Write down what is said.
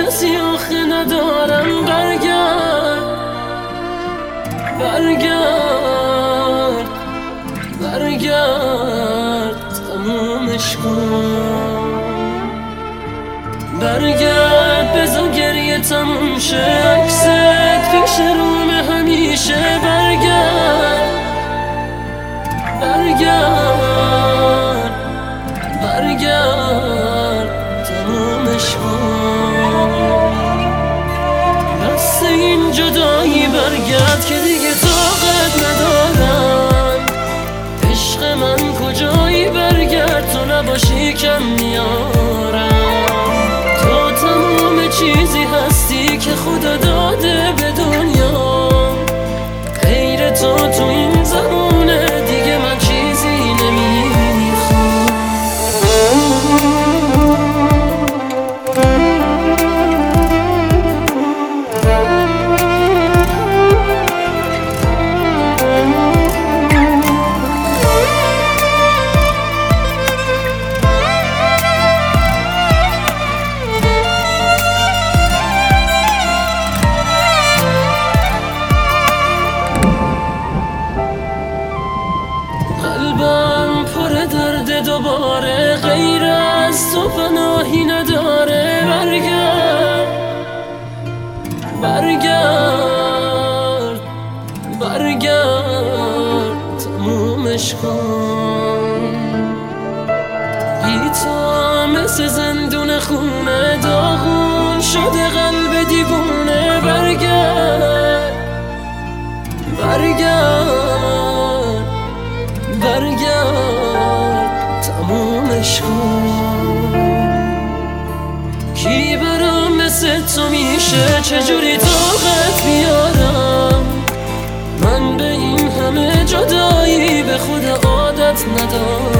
کسی آخه ندارم. برگرد برگرد برگرد تمومش کن. برگرد بذار گریه تموم شه، عکست پیش روم همیشه. برگرد برگرد برگرد تمومش کن. بس این جدایی برگرد که دیگه طاقت ندارم. عشق من کجایی؟ برگرد تو نباشی کم میارم. تو تمام چیزی هستی که خدا داده به دنیا. غیر تو این زمونه دیگه من چیزی نمیخوام. قلبم پر درد دوباره، غیر از تو پناهی نداره. برگرد برگرد برگرد تمومش کن. بی تو مثل زندون خونه، داغون شده قلب دیوونه. برگرد برگرد برگرد تمومش کن. کی برام مثل تو میشه؟ چجوری طاقت بیارم من به این همه جدایی؟ به خدا عادت ندارم.